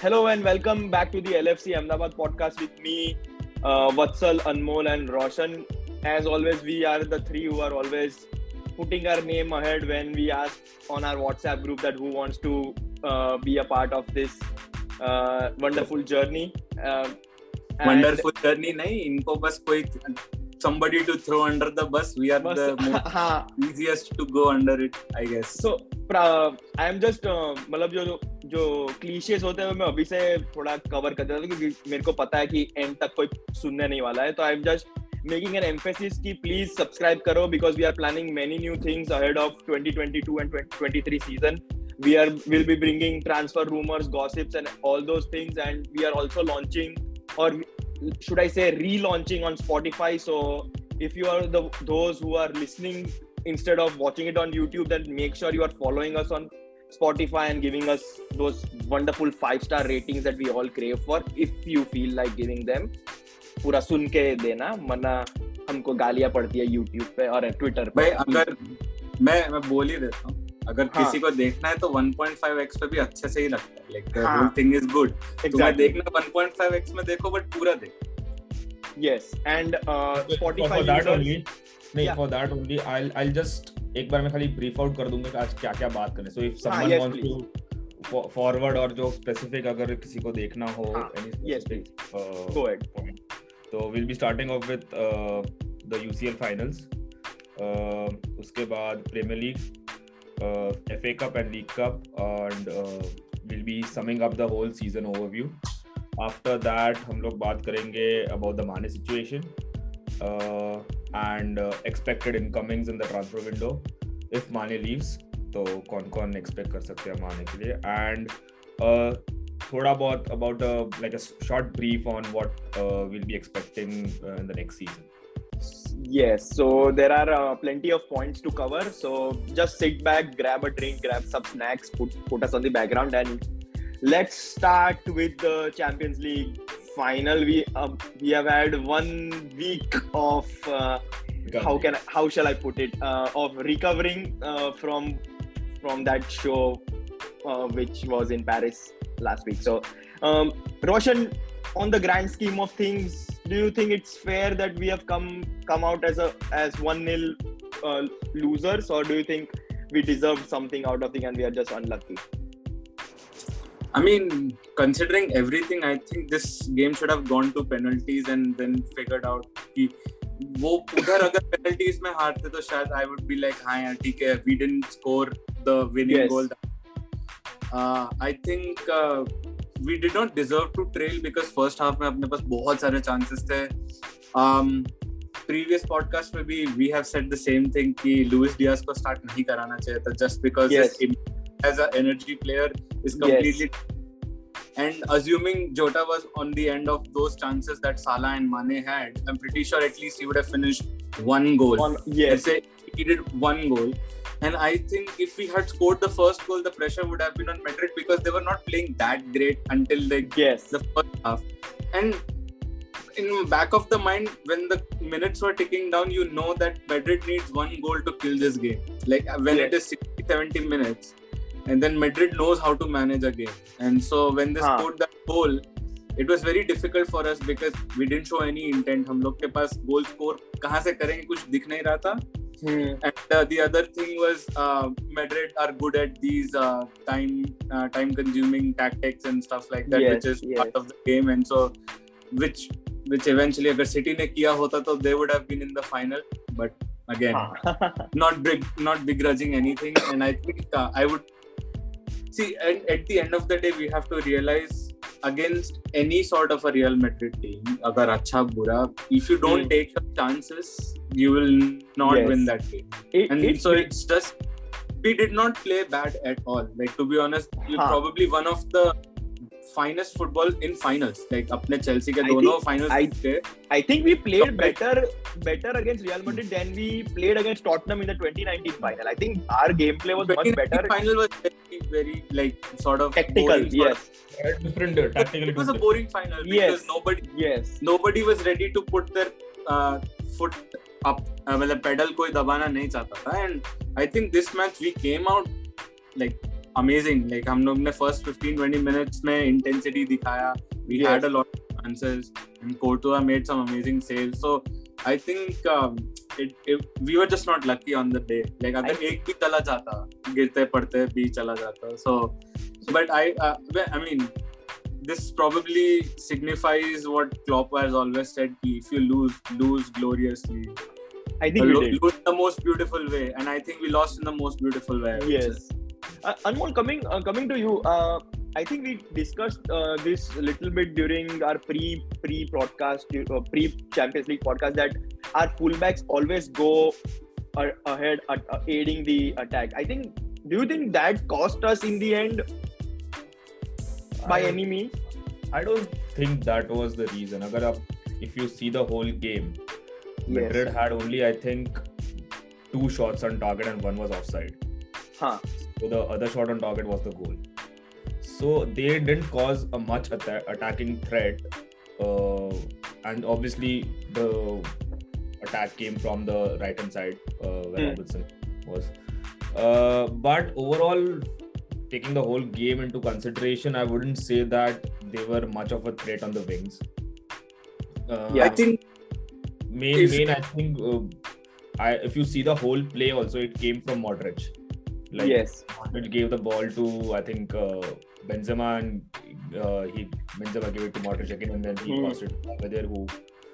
Hello and welcome back to the LFC Ahmedabad podcast with me, Vatsal, Anmol and Roshan. As always, we are the three who are always putting our name ahead when we ask on our WhatsApp group that who wants to be a part of this wonderful journey. Wonderful journey नहीं, इनको बस कोई somebody to throw under the bus. We are the most easiest to go under it, I guess. So I am just मतलब जो clichés होते हैं मैं अभी से थोड़ा कवर कर देता हूँ क्योंकि मेरे को पता है कि एंड तक कोई सुनने नहीं वाला है. तो I am just making an emphasis कि प्लीज सब्सक्राइब करो because we are planning many new things ahead of 2022 and 2023 season. We'll be bringing transfer rumors, gossips and all those things, and we are also launching, or should I say relaunching on Spotify. So if you are those who are listening instead of watching it on YouTube, then make sure you are following us on Spotify and giving us those wonderful 5-star ratings that we all crave for if you feel like giving them. पूरा सुन के देना, वरना हमको गालियां पड़ती है YouTube पे और Twitter पे. भाई अगर मैं बोल ही देता हूँ, अगर किसी को देखना है तो 1.5x पे भी अच्छे से ही लगता है. Like the whole thing is good. तुम्हें देखना 1.5x में देखो, but पूरा देखो. Yes, and Spotify for that only. नहीं, for that only I'll just एक बार मैं खाली brief out कर दूंगा कि आज क्या क्या बात करें. So if someone wants to forward और जो specific अगर किसी को देखना हो any specific go ahead. So we'll be starting off with the UCL finals. उसके बाद Premier League, FA Cup and League Cup, and we'll be summing up the whole season overview. After that हम लोग बात करेंगे about the Mane situation and expected incomings in the transfer window if Mane leaves. तो कौन expect कर सकते हैं Mane के लिए, and थोड़ा बहुत about like a short brief on what we'll be expecting in the next season. Yes, so there are plenty of points to cover. So just sit back, grab a drink, grab some snacks, put us on the background, and let's start with the Champions League final. We have had 1 week of how shall I put it, of recovering from that show which was in Paris last week. So Roshan, on the grand scheme of things, do you think it's fair that we have come out as 1-0 losers, or do you think we deserved something out of it and we are just unlucky? I mean, considering everything, I think this game should have gone to penalties and then figured out कि वो उधर अगर penalties में हारते तो शायद I would be like, हाँ यार ठीक है, we didn't score the winning goal. I think we did not deserve to trail because first half में अपने पास बहुत सारे chances थे. Previous podcast में भी we have said the same thing कि Luis Diaz को start नहीं कराना चाहिए था just because as an energy player is completely and assuming Jota was on the end of those chances that Salah and Mane had, I'm pretty sure at least he would have finished 1 goal. Let's say he did 1 goal. And I think if we had scored the first goal, the pressure would have been on Madrid because they were not playing that great until the first half. And in back of the mind, when the minutes were ticking down, you know that Madrid needs 1 goal to kill this game. Like when it is 60-70 minutes, and then Madrid knows how to manage a game. And so when they scored that goal, it was very difficult for us because we didn't show any intent. हम लोग के पास goal score कहाँ से करेंगे कुछ दिख नहीं रहा था. And the other thing was Madrid are good at these time consuming tactics and stuff like that, which is part of the game. And so which eventually अगर City ने किया होता तो they would have been in the final. But again, not begrudging anything. And I think I would see, and at the end of the day, we have to realize against any sort of a Real Madrid team, agar acha bura, if you don't take your chances, you will not win that game. It's just, we did not play bad at all. Like, to be honest, probably one of the finest football in finals. Like, apne Chelsea ke dono finals. I think we played better against Real Madrid than we played against Tottenham in the 2019 final. I think our gameplay was much better. The final was very like sort of tactical. Different tactical. It was a boring final because nobody was ready to put their foot up. मतलब pedal कोई दबाना नहीं चाहता था. And I think this match we came out like amazing. Like हम लोग ने first 15-20 minutes में intensity दिखाया. We had a lot of chances, and Courtois made some amazing saves. So I think we were just not lucky on the day. Like अगर एक भी चला जाता, गिरते पड़ते भी चला जाता. So, but I mean, this probably signifies what Klopp has always said: if you lose gloriously. I think we did. Lose in the most beautiful way, and I think we lost in the most beautiful way. Yes. Anmol, coming to you, I think we discussed this a little bit during our pre-broadcast, pre-Champions League podcast, that our fullbacks always go ahead aiding the attack. I think. Do you think that cost us in the end? By any means? I don't think that was the reason. If you see the whole game, Madrid had only, I think, 2 shots on target and 1 was offside. So the other shot on target was the goal. So they didn't cause a much attacking threat. And obviously the attack came from the right hand side where Robertson was. But overall, taking the whole game into consideration, I wouldn't say that they were much of a threat on the wings. I think I think if you see the whole play also, it came from Modric. Modric gave the ball to, I think, Benzema, and Benzema gave it to Modric again, and then he passed it over there, who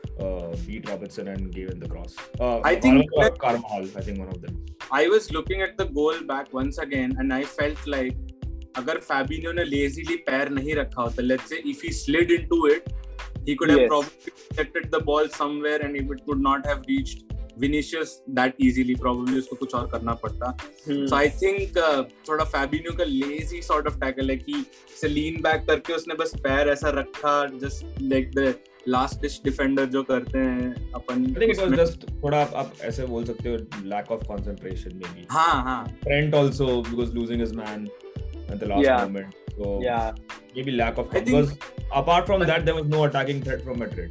beat Robertson and gave in the cross. I think Carvajal, I think one of them. I was looking at the goal back once again, and I felt like अगर Fabinho ने lazily पैर नहीं रखा होता, let's say if he slid into it, he could have probably detected the ball somewhere, and it would not have reached Vinicius that easily. Probably उसको कुछ और करना पड़ता. So I think थोड़ा Fabinho का lazy sort of tackle है कि से lean back करके उसने बस पैर ऐसा रखा, just like the last dish defender जो करते हैं अपन. I think it was just थोड़ा आप ऐसे बोल सकते हो lack of concentration maybe. हाँ. Trent also was losing his man at the last moment. So maybe lack of, because apart from that there was no attacking threat from Madrid.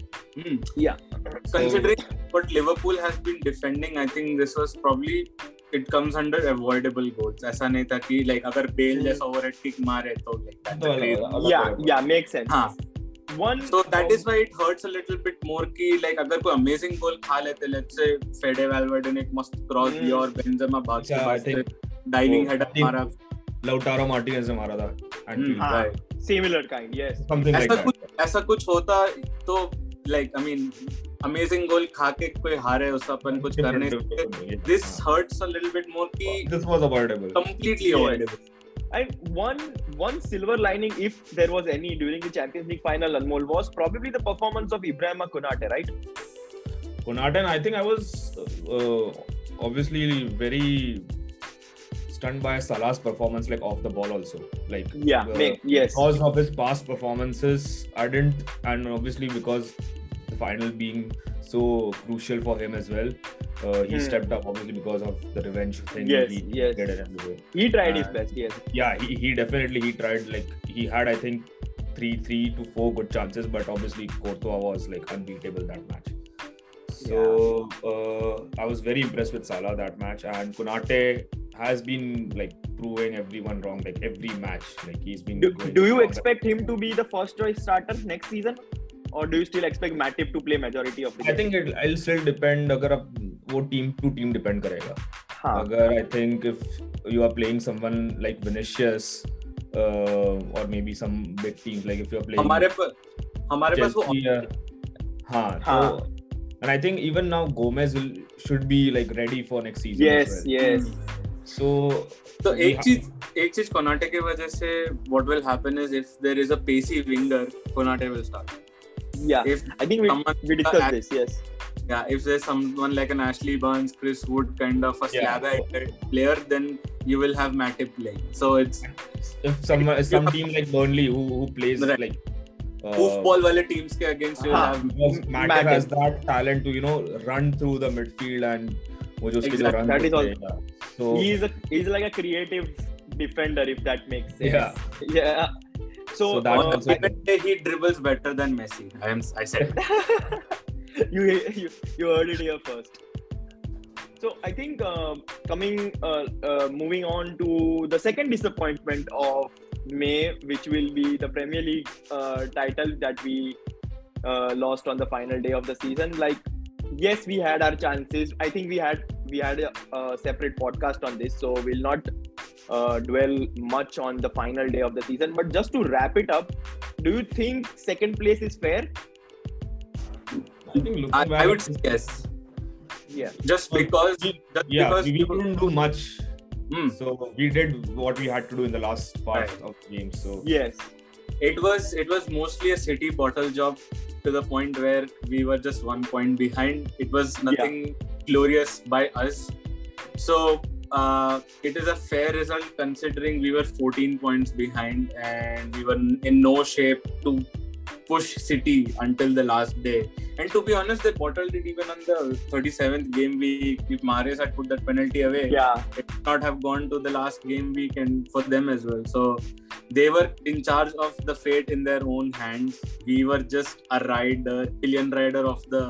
Considering what Liverpool has been defending, I think this was probably, it comes under avoidable goals. ऐसा नहीं था कि like अगर Bale जैसा overhead kick मारे तो like that. Makes sense. So that is why it hurts a little bit more कि like अगर कोई amazing goal खा लेते, let's say Fede Valverde ने एक मस्त cross दिया और Benzema भाग के diving header मारा, Lautaro Martinez ने मारा था. Similar kind, yes. Something like that. ऐसा कुछ होता तो like I mean amazing goal खा के कोई हारे उस अपन कुछ करने से. This hurts a little bit more कि this was avoidable. Completely avoidable. And one silver lining, if there was any, during the Champions League final, Anmol, was probably the performance of Ibrahima Konate, right? Konate, I think I was obviously very stunned by Salah's performance, like off the ball also. Like because of his past performances, I didn't, and obviously because the final being so crucial for him as well, he stepped up obviously because of the revenge thing. He tried his best. He definitely tried. Like he had, I think, 3 to 4 good chances, but obviously Courtois was like unbeatable that match. So I was very impressed with Salah that match, and Konate has been like proving everyone wrong, like every match. Like he's been. Do you expect him to be the first choice starter next season? Or do you still expect Matip to play majority of the game? I think it'll still depend. अगर आप वो team to team depend करेगा. अगर I think if you are playing someone like Vinicius or maybe some big teams, like if you are playing हमारे पास वो so, and I think even now Gomez should be like ready for next season. Yes. So एक चीज Konate के वजह से what will happen is if there is a pacey winger, Konate will start. I think we discussed this. Yes. If there's someone like an Ashley Barnes, Chris Wood kind of a slagger player, then you will have Matip playing. So it's if some team like Burnley who plays like football wale teams ke against you have Matip has that talent to run through the midfield and that is all. So he's like a creative defender, if that makes sense. So he dribbles better than Messi. I said. You heard it here first. So I think moving on to the second disappointment of May, which will be the Premier League title that we lost on the final day of the season. Like, yes, we had our chances. I think we had a separate podcast on this, so we'll not dwell much on the final day of the season. But just to wrap it up, do you think second place is fair? I think I would say yes. Yeah. Just because we couldn't do much. So we did what we had to do in the last part of the game. So yes, it was mostly a City bottle job to the point where we were just 1 point behind. It was nothing glorious by us. So it is a fair result considering we were 14 points behind and we were in no shape to push City until the last day. And to be honest, they bottled it even on the 37th game week. If Mahrez had put that penalty away, it would not have gone to the last game week and for them as well. So they were in charge of the fate in their own hands. We were just a pillion rider of the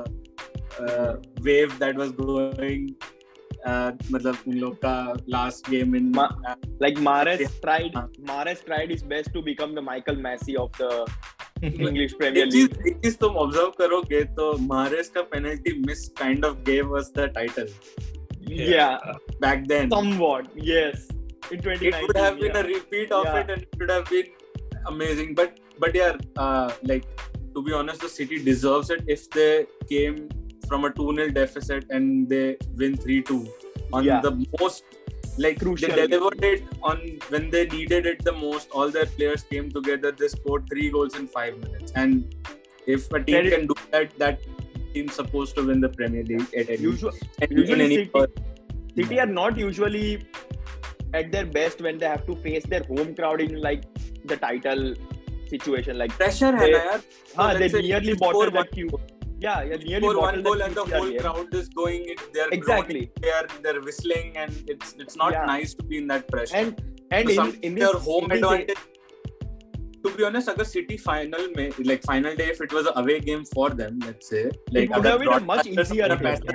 wave that was going. मतलब उन लोग का last game in like Mahrez tried his best to become the Michael Massey of the English Premier League. एक चीज तुम observe करोगे तो Mahrez का penalty miss kind of gave us the title. Yeah. Back then. Somewhat, yes. In 2019. It would have been a repeat of it and it would have been amazing. But yeah, like to be honest, the City deserves it if they came from a 2-0 deficit and they win 3-2 on the most crucial. They delivered it on when they needed it the most. All their players came together. They scored 3 goals in 5 minutes. And if a team can do that team's supposed to win the Premier League at any City are not usually at their best when they have to face their home crowd in like the title situation. Like pressure hai na yaar. They nearly bottled that queue. Yeah, nearly score 1 goal and the whole crowd is going. They're exactly. They're whistling and it's not nice to be in that pressure. And in their home advantage. To be honest, agar City final day, if it was an away game for them, let's say, it would have been a much easier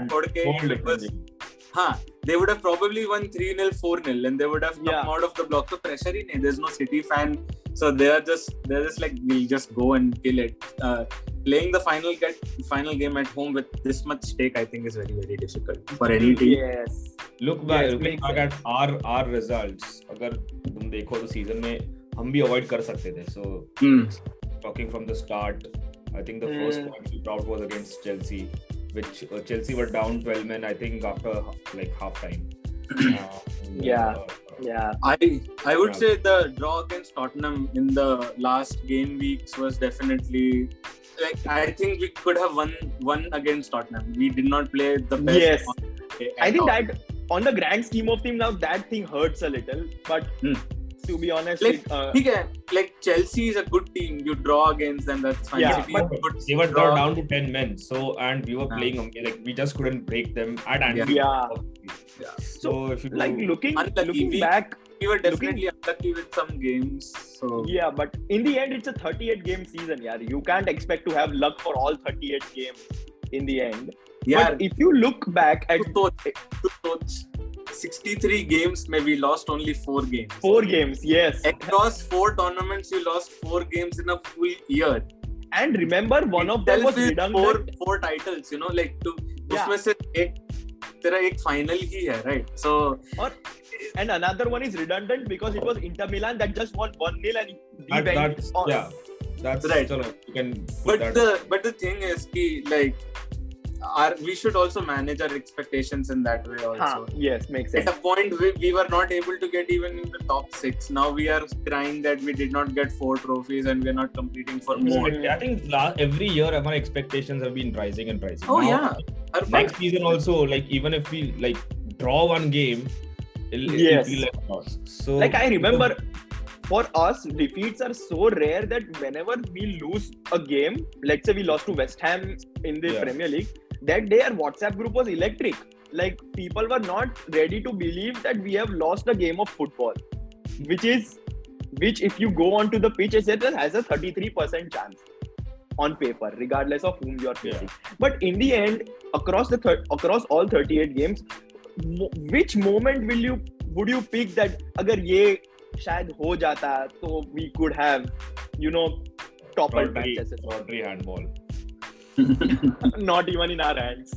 they would have probably won 3-0, 4-0 and they would have come out of the block. So pressure hi nahi. There's no City fan. So they're just like, we'll just go and kill it. Playing the final game at home with this much stake, I think is very, very difficult for any team. Yes. Looking back at our results, अगर तुम देखो तो season में हम भी avoid कर सकते थे. So talking from the start, I think the first point we brought was against Chelsea, which Chelsea were down 12 men, I think, after half time. I would say the draw against Tottenham in the last game weeks was definitely I think we could have won against Tottenham. We did not play the best. Yes, I think that on the grand scheme of things now that thing hurts a little, but to be honest, Chelsea is a good team. You draw against them, that's fine. They were down to 10 men, and we were playing we just couldn't break them at Anfield. So if you looking back, we were definitely unlucky with some games. So but in the end, it's a 38 game season. You can't expect to have luck for all 38 games in the end. But if you look back at 63 games, we lost only 4 games. 4 games, yes. Across 4 tournaments, you lost 4 games in a full year. And remember, one of them was redundant. 4 titles, उसमें से तेरा एक final ही है, right? So and another one is redundant because it was Inter Milan that just won 1-0 and that's right. You can but the thing is we should also manage our expectations in that way also. Yes, makes sense. At a point we were not able to get even in the top 6. Now we are crying that we did not get 4 trophies and we are not competing for more. I think every year our expectations have been rising and rising. Next season also, even if we draw one game, it'll feel like a loss. So I remember for us, defeats are so rare that whenever we lose a game, let's say we lost to West Ham in the Premier League, that day our WhatsApp group was electric. People were not ready to believe that we have lost a game of football, which if you go onto the pitch, it has a 33% chance on paper, regardless of whom you are facing. But in the end, across all 38 games, which moment would you pick that अगर ये शायद हो जाता तो we could have toppled Manchester City. Rodri handball. Not even in our hands.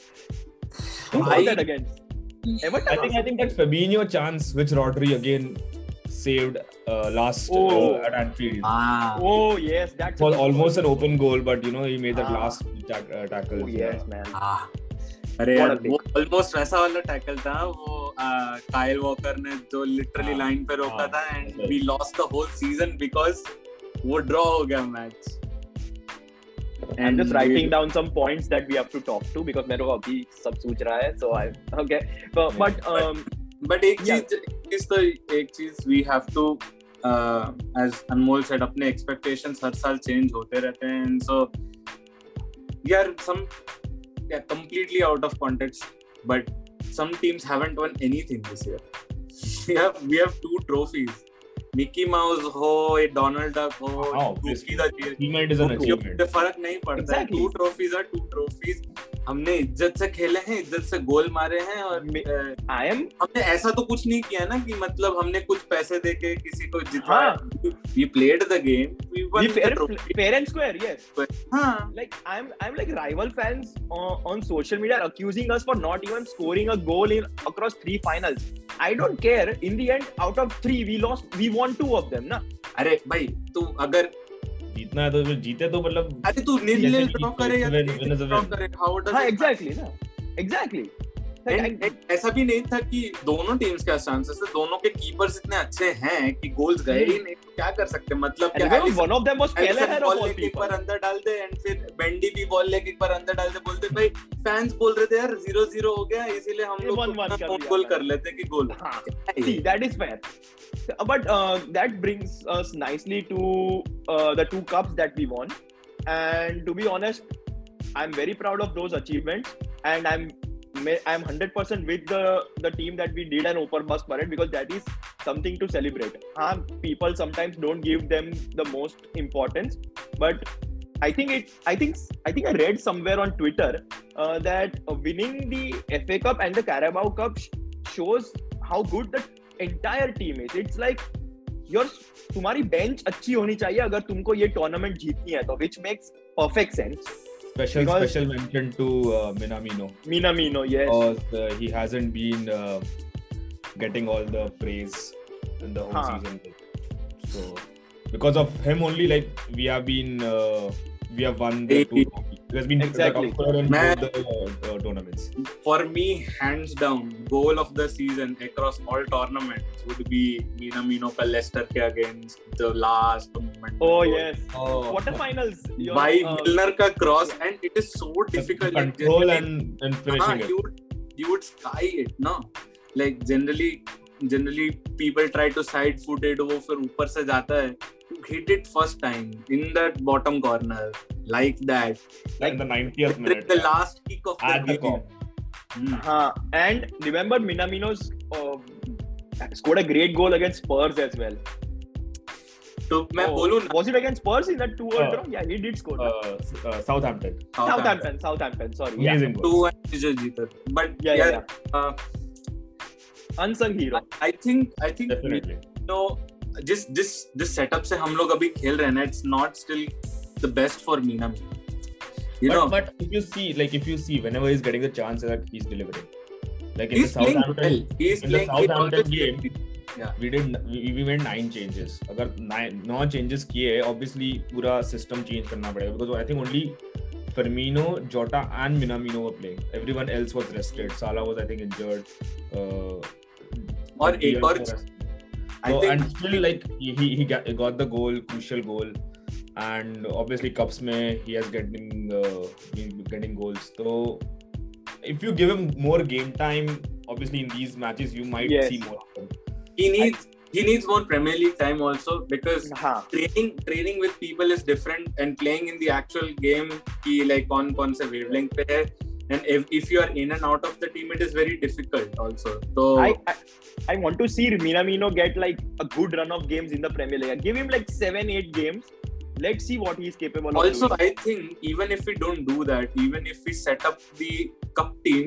Who was that against? Everton? I think that Fabinho chance which Rodri again saved last at Anfield. Oh yes, that was almost an open goal, but he made that last tackle. Oh yes, man. अरे यार वो almost वैसा वाला tackle था वो Kyle walker ने जो literally line पे रोका था and we lost the whole season because वो ड्रॉ हो गया match. I'm just writing down some points that we have to talk to because मेरे को अभी सब सोच रहा है, so I okay but एक चीज we have to as Anmol said अपने expectations हर साल change होते रहते हैं, and so यार completely out of context, but some teams haven't won anything this year. We have 2 trophies. Mickey Mouse हो, Donald Duck हो, achievement is an achievement. फर्क नहीं पड़ता. 2 trophies are 2 trophies. हमने इज्जत से खेले हैं, इज्जत से गोल मारे हैं और हमने ऐसा तो कुछ नहीं किया ना कि मतलब हमने कुछ पैसे देके किसी को जिताया. We played the game. We won the trophy. Fair and square, yes. Like I'm like rival fans on social media accusing us for not even scoring a goal across 3 finals. I don't care. In the end, out of 3, we won 2 of them, ना. अरे भाई तू अगर जीतना है तो जीते तो मतलब अरे तू नील ड्रॉ करे या ड्रॉ करे हाउ डज एग्जैक्टली ना एग्जैक्टली. ऐसा भी नहीं था कि दोनों टीम्स के चांसेस थे, दोनों के कीपर्स इतने अच्छे हैं कि गोल्स गए ही नहीं. क्या कर सकते मतलब क्या one of them was Kelleher of all people पर अंदर डाल दे एंड फिर बेंडी भी बॉल लेके एक बार अंदर डाल दे. बोलते भाई फैंस बोल रहे थे यार 0-0 हो गया इसीलिए हम लोग गोल कर लेते कि goal. See, that is fair. But that brings us nicely to the 2 cups that we won, and to be honest, I'm very proud of those achievements, and I'm 100% with the team that we did an open bus parade because that is something to celebrate. People sometimes don't give them the most importance, but I think I read somewhere on Twitter that winning the FA Cup and the Carabao Cup shows how good the entire team is. It's like तुम्हारी bench अच्छी होनी चाहिए अगर तुमको ये tournament जीतनी है तो, which makes perfect sense. Special mention to Minamino, yes. Because he hasn't been getting all the praise in the whole season. So because of him only, like we have won the 2 trophies. He has been exactly in both the tournaments. For me, hands down, goal of the season across all tournaments would be Minamino ka Leicester ke against the last moment. Oh yes, quarterfinals. By Milner ka cross, and it is so difficult. Control and finishing it. You would sky it, no? Like generally people try to side foot it, वो फिर ऊपर से जाता है. You hit it first time in that bottom corner like that, like in the 90th minute, the last kick of the game. And remember Minamino's scored a great goal against Spurs as well. तो मैं बोलूं was it against Spurs in that 2-1 draw? Yeah, he did score. Southampton, sorry. Amazing goal. 2-1 जो जीता. But yeah. Unsung hero. I think definitely. this setup से हम लोग अभी खेल रहे हैं ना, it's not still the best for Minamino. But if you see whenever he's getting the chance that he's delivering, like in he's the Southampton game, we made 9 changes. अगर 9 changes किए, obviously पूरा system change करना पड़ेगा because I think only Firmino, Jota and Minamino were playing. Everyone else was rested. Salah was I think injured. और एक और and still like he got the goal, crucial goal, and obviously cups mein he has getting goals. So if you give him more game time, obviously in these matches you might see more of him. He needs more Premier League time also because training with people is different and playing in the actual game ki like कौन से wavelength पे है. And if you are in and out of the team, it is very difficult also. So I want to see Minamino get like a good run of games in the Premier League. Give him like 7-8 games. Let's see what he is capable of. Also, I think even if we don't do that, even if we set up the cup teams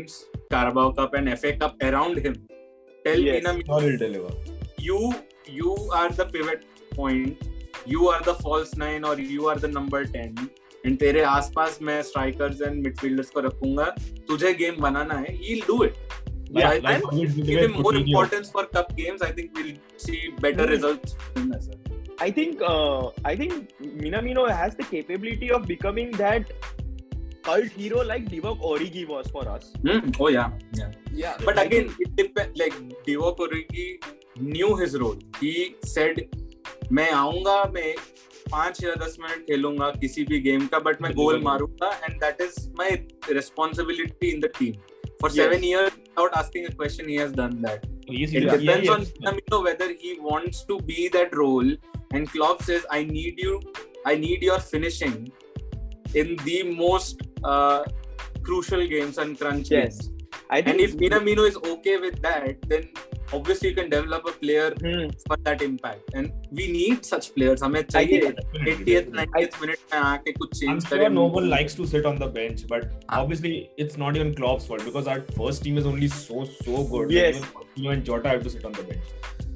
Carabao Cup and FA Cup around him. Tell Minamino, he'll deliver. You are the pivot point. You are the false 9 or you are the number 10. And तेरे आसपास मैं strikers and midfielders को रखूंगा. तुझे game बनाना है. He'll do it. Yeah, I think give him more importance for cup games. I think we'll see better results. I think Minamino has the capability of becoming that cult hero like Divock Origi was for us. Oh yeah. But again, it depends. Like Divock Origi knew his role. He said, मैं आऊँगा, मैं 5 या 10 minute खेलूंगा किसी भी game का, but मैं गोल मारूंगा, and that is my responsibility in the team. For 7 years, without asking a question, he has done that. It depends on Minamino whether he wants to be that role. And Klopp says, I need your finishing in the most crucial games and crunch games. And if Minamino is okay with that, then obviously you can develop a player for that impact. And we need such players. हमें चाहिए 80th, 90th minute में आके कुछ change I'm sure no one likes to sit on the bench, but obviously it's not even Klopp's fault because our first team is only so good. Yes. Even and Jota have to sit on the bench.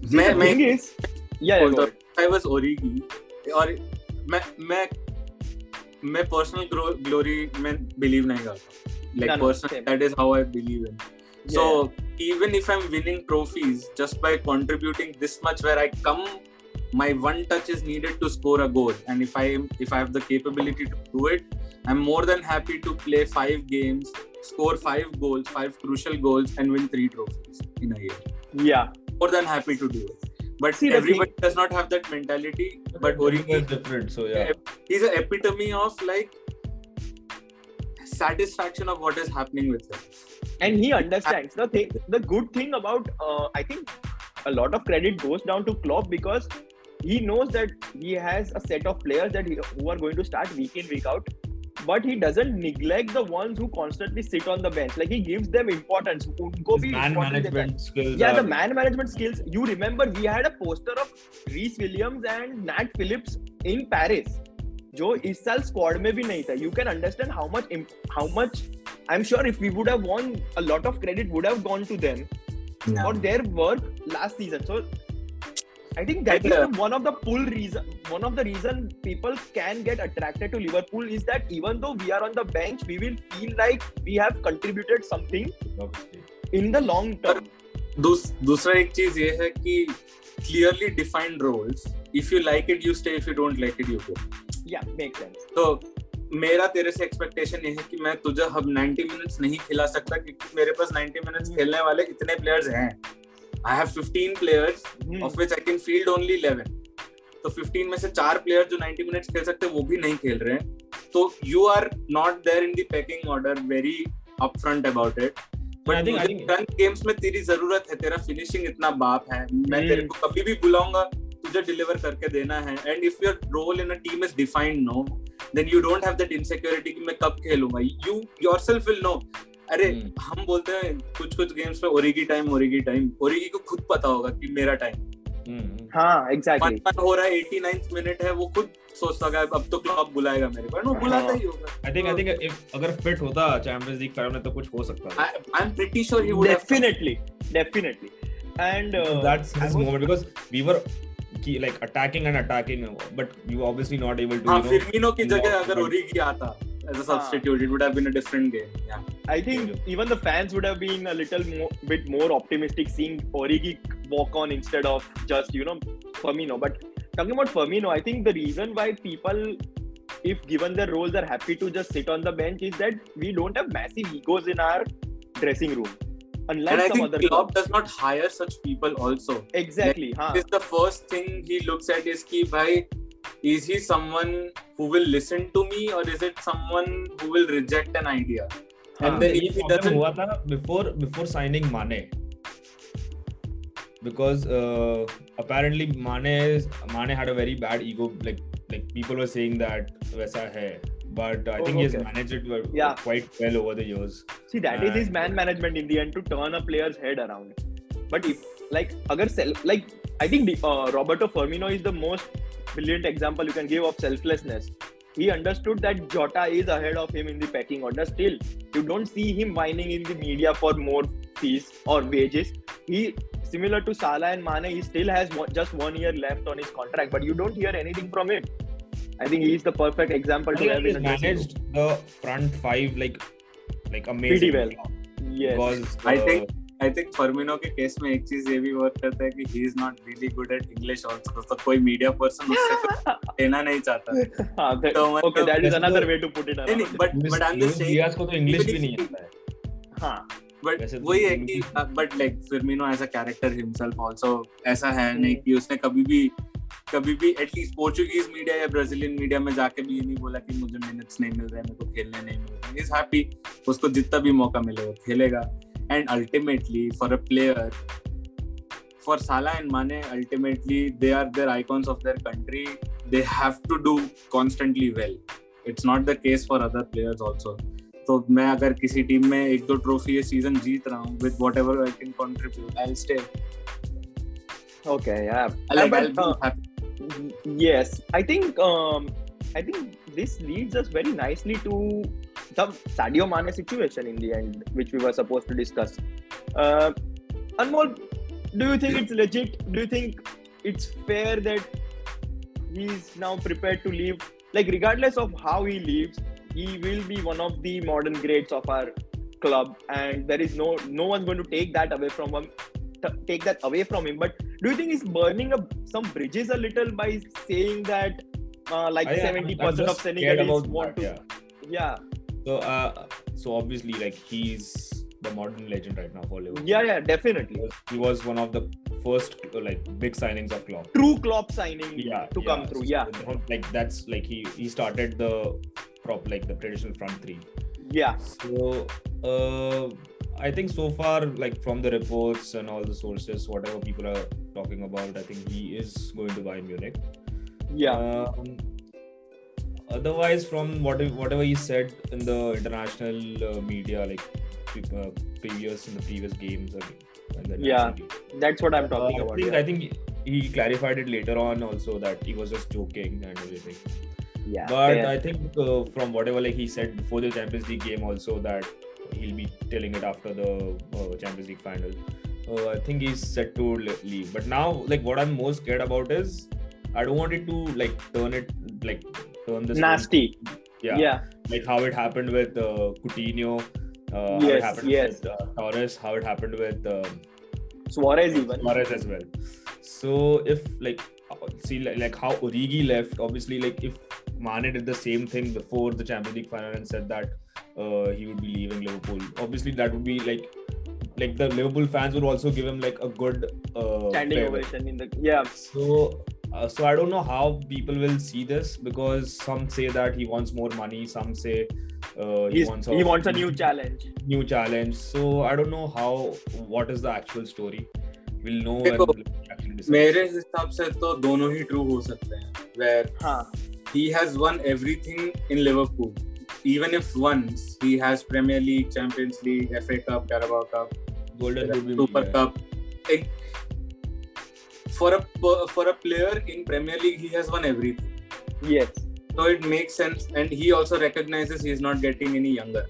I was Origi और मैं personal glory में believe नहीं करता. Like personally, that is how I believe in. So even if I'm winning trophies just by contributing this much where I come, my one touch is needed to score a goal, and if I have the capability to do it, I'm more than happy to play 5 games, score 5 goals, 5 crucial goals, and win 3 trophies in a year. Yeah, more than happy to do it. But everybody does not have that mentality. But Origi is different, so yeah, he's an epitome of like satisfaction of what is happening with him. And he understands the good thing about I think a lot of credit goes down to Klopp because he knows that he has a set of players who are going to start week in, week out, but he doesn't neglect the ones who constantly sit on the bench. Like he gives them importance. Man management skills. Yeah, the man management skills. You remember we had a poster of Reece Williams and Nat Phillips in Paris, जो इस साल squad में भी नहीं था. You can understand how much I'm sure if we would have won, a lot of credit would have gone to them for their work last season. So I think that is one of the reason people can get attracted to Liverpool is that even though we are on the bench, we will feel like we have contributed something in the long term. दूसरा एक चीज ये है कि clearly defined roles. If you like it, you stay. If you don't like it, you go. Yeah, makes sense. So मेरा तेरे से expectation ये है कि मैं तुझे अब 90 मिनट्स नहीं खिला सकता क्योंकि मेरे पास 90 मिनट्स खेलने वाले इतने प्लेयर्स हैं. I have 15 players of which I can field only 11. तो 15 में से 4 प्लेयर जो 90 मिनट्स खेल सकते हैं वो भी नहीं खेल रहे हैं. तो you are not there in the pecking order, very upfront about it. But I think run games में तेरी जरूरत है, तेरा फिनिशिंग इतना बाप है, मैं तेरे को कभी भी बुलाऊंगा, तुझे डिलीवर करके देना है. And if your role in a team is defined, no, then you don't have that insecurity कि मैं कब खेलूंगा. You yourself will know. अरे हम बोलते हैं कुछ गेम्स पे ओरिगी टाइम, ओरिगी को खुद पता होगा कि मेरा टाइम. हाँ, exactly. हो रहा है 89th मिनट है, वो खुद सोचता है अब तो क्लब बुलाएगा मेरे को, वो बुलाता ही होगा. I think if अगर फिट होता चैंपियंस लीग फाइनल में तो कुछ हो सकता है. I'm pretty sure he would definitely. And that's his moment because we were like attacking, but you were obviously not able to. Firmino की जगह अगर ओरिगी आता as a substitute, it would have been a different game. Yeah, I think even the fans would have been a little bit more optimistic seeing Origi walk on instead of just Firmino. But talking about Firmino, I think the reason why people, if given their roles, are happy to just sit on the bench is that we don't have massive egos in our dressing room. Unlike and some I other think Klopp does not hire such people also. Exactly. Like, this is the first thing he looks at is कि भाई, is he someone who will listen to me or is it someone who will reject an idea? And then if he doesn't, हुआ था before signing Mane, because apparently Mane had a very bad ego. Like people were saying that वैसा है. But I think he has managed it quite well over the years. See, that is his man management in the end, to turn a player's head around. But if I think Roberto Firmino is the most brilliant example you can give of selflessness. he understood that Jota is ahead of him in the pecking order. Still, you don't see him whining in the media for more fees or wages. He, similar to Salah and Mane, he still has just 1 year left on his contract, but you don't hear anything from him. I think he is the perfect example to have. He's managed the front five like amazing. Pretty well. Yes. Because I think Firmino के case में एक चीज ये भी work करता है कि he is not really good at English also, तो कोई मीडिया पर्सन उससे लेना नहीं चाहता. Okay, that is another way to put it. But I'm just saying, Diaz को तो English भी नहीं आता है. हाँ. But वही है कि but like Firmino as a character himself also ऐसा है नहीं कि उसने कभी भी एटलीस्ट पोर्चुगीज मीडिया या ब्राजीलियन मीडिया में जाके भी ये नहीं बोला कि मुझे मिनट्स नहीं मिल रहे, मेरे को खेलने नहीं मिल रहे. इज हैप्पी, उसको जितना भी मौका मिले वो खेलेगा. And ultimately for a player, for Salah and Mane, ultimately they are their icons of their country. They have to do constantly well. It's not the case for other players also. तो मैं अगर किसी team में 1-2 trophy ये season जीत रहा हूँ with whatever I can contribute, I'll stay. Okay, yeah. I'll be happy. Yes, I think this leads us very nicely to the Sadio Mane situation in the end, which we were supposed to discuss. Anmol, do you think it's legit? Do you think it's fair that he's now prepared to leave? Like, regardless of how he leaves, he will be one of the modern greats of our club, and there is no one's going to take that away from him. But do you think he's burning up some bridges a little by saying that 70% of Senegalese want to? Yeah. So obviously, like, he's the modern legend right now for Liverpool. Yeah, definitely. He was one of the first like big signings of Klopp. True Klopp signing to come through. Yeah. Like that's like he started the the traditional front three. Yeah. So I think so far, like from the reports and all the sources, whatever people are talking about, I think he is going to buy Munich. Yeah. Otherwise, from whatever he said in the international media, like in the previous games, that's what I'm talking about. I think he clarified it later on also that he was just joking and everything. Yeah. But I think from whatever like he said before the Champions League game also that he'll be telling it after the Champions League final. I think he's set to leave. But now, like, what I'm most scared about is I don't want it to like turn this nasty. Yeah. Like how it happened with Coutinho. How it happened with Torres. How it happened with Suarez even. Suarez as well. So if like see like how Origi left, obviously like if Mane did the same thing before the Champions League final and said that he would be leaving Liverpool, obviously that would be like the Liverpool fans would also give him like a good standing ovation in the so I don't know how people will see this, because some say that he wants more money, some say he wants a new challenge. So I don't know what is the actual story. We'll know when actually decide. मेरे हिसाब से तो दोनों ही true हो सकते हैं, where he has won everything in Liverpool. Even if once he has Premier League, Champions League, FA Cup, Carabao Cup, Golden Super Cup. Like, for a player in Premier League, he has won everything. Yes. So it makes sense, and he also recognizes he is not getting any younger.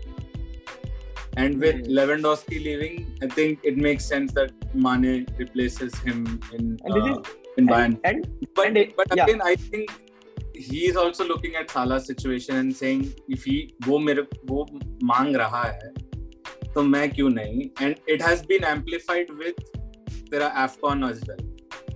And with Lewandowski leaving, I think it makes sense that Mane replaces him in Bayern. But again, I think he is also looking at Salah's situation and saying, if वो मांग रहा है, तो मैं क्यों नहीं? And it has been amplified with तेरा AFCON as well.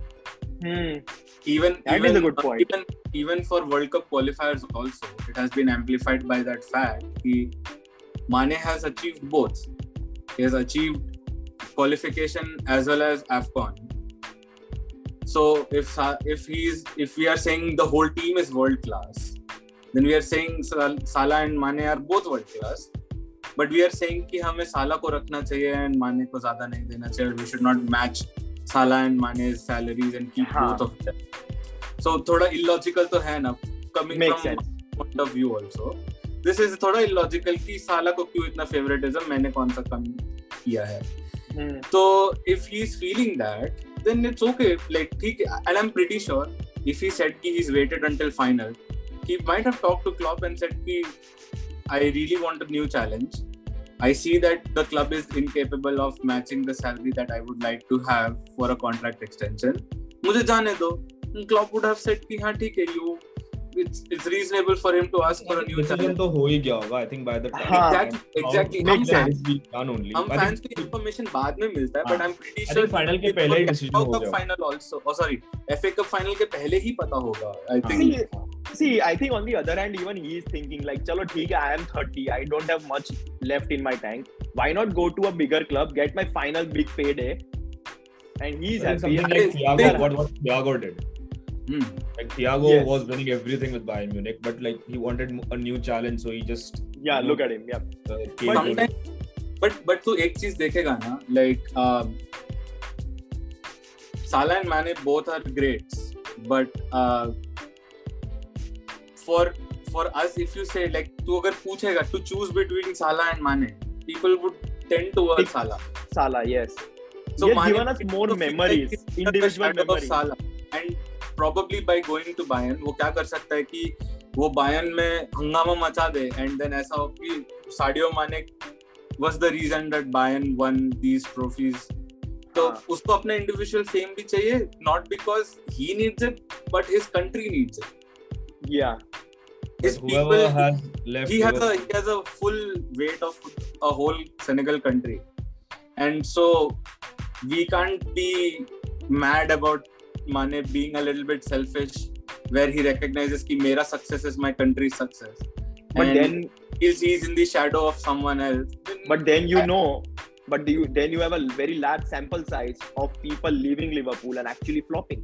That is a good point. Even for World Cup qualifiers also, it has been amplified by that fact that Mane has achieved both. He has achieved qualification as well as AFCON. So if we are saying the whole team is world class, then we are saying Salah and Mane are both world class. But we are saying कि हमें Salah को रखना चाहिए and Mane को ज़्यादा नहीं देना चाहिए. We should not match Salah and Mane's salaries and keep both of them. So थोड़ा illogical तो है ना, coming Makes from sense. point of view also. This is थोड़ा illogical कि Salah को क्यों इतना favoritism मैंने कौन सा कम किया है. So if he's feeling that, then it's okay. Like, and I'm pretty sure if he said he's waited until final, he might have talked to Klopp and said, I really want a new challenge. I see that the club is incapable of matching the salary that I would like to have for a contract extension. मुझे जाने दो. Klopp would have said कि हाँ ठीक है, it's reasonable for him to ask for a new challenge. तो हो ही गया होगा, I think by the time. Exactly. हम fans को information बाद में मिलता है, but I'm pretty sure final के पहले ही decision हो जाएगा. Final also, FA Cup final के पहले ही पता होगा. I think. See, I think on the other hand, even he is thinking like, चलो ठीक है, I am 30, I don't have much left in my tank. Why not go to a bigger club, get my final big payday, and he's happy. Something like Thiago, what Thiago did. Like Thiago was winning everything with Bayern Munich, but like he wanted a new challenge, so he just look at him. But तू एक चीज देखेगा ना, like Salah and Mane both are greats, but for us, if you say like तू अगर पूछेगा to choose between Salah and Mane, people would tend towards Salah. Salah, yes. So he has given us more memories, individual memories. Salah. And probably by going to Bayern, वो क्या कर सकता है कि वो Bayern में हंगामा मचा दे, and then ऐसा हो कि Sadio Mane was the reason that Bayern won these trophies. तो उसको अपना individual fame भी चाहिए, not because he needs it, but his country needs it. Yeah. His people has left. He has a full weight of a whole Senegal country, and so we can't be mad about Mane being a little bit selfish, where he recognizes that mera success is my country's success. But and then he's in the shadow of someone else. But then you have a very large sample size of people leaving Liverpool and actually flopping.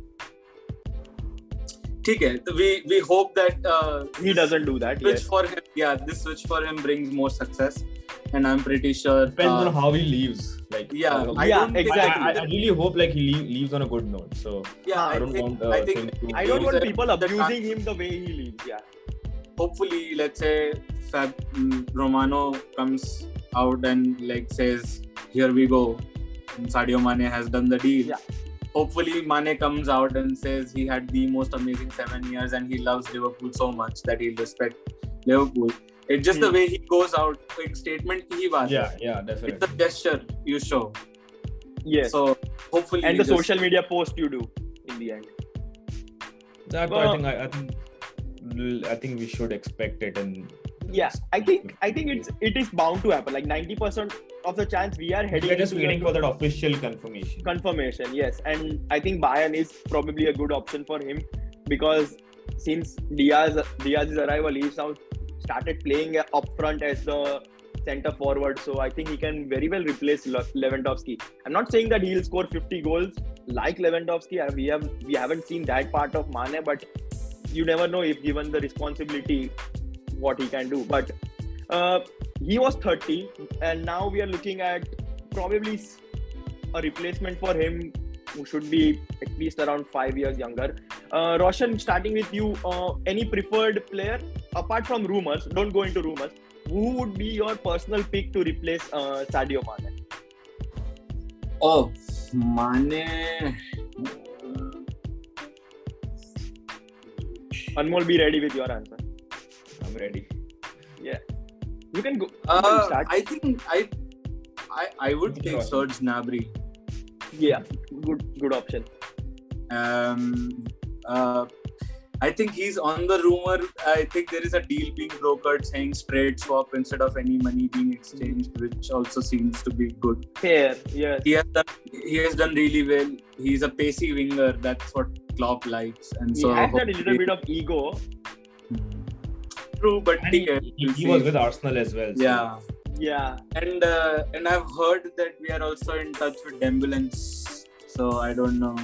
ठीक है, so we hope that he doesn't do that. This switch for him brings more success, and I'm pretty sure depends on how he leaves. Like exactly. I really hope like he leaves on a good note. So I don't want people abusing him the way he leaves. Yeah. Hopefully, let's say Romano comes out and like says, "Here we go. Sadio Mane has done the deal." Yeah. Hopefully, Mane comes out and says he had the most amazing 7 years and he loves Liverpool so much that he'll respect Liverpool. It's just the way he goes out. Like statement ki hi baat hai. Yeah, definitely. It's a gesture you show. Yes. So hopefully. And the social media post you do in the end. That I think we should expect it, and I think it is bound to happen. Like 90% of the chance we are heading. We're just waiting for that official confirmation. Confirmation, yes, and I think Bayern is probably a good option for him because since Diaz's arrival, he's now started playing up front as the center forward. So I think he can very well replace Lewandowski. I'm not saying that he'll score 50 goals like Lewandowski. We haven't seen that part of Mane, but you never know if given the responsibility what he can do. But he was 30 and now we are looking at probably a replacement for him who should be at least around 5 years younger. Roshan, starting with you, any preferred player apart from rumors? Don't go into rumors. Who would be your personal pick to replace Sadio Mane? Oh, Mane. Anmol, be ready with your answer. I'm ready. Yeah, you can go. Start. I think I would take Serge Gnabry. Yeah, good option. I think he's on the rumor. I think there is a deal being brokered saying straight swap instead of any money being exchanged, which also seems to be good. Fair, yes. He has done really well. He's a pacey winger. That's what Klopp likes, and so he has that little bit of ego. True, but he was with Arsenal as well. So. Yeah. And I've heard that we are also in touch with Dembele, so I don't know.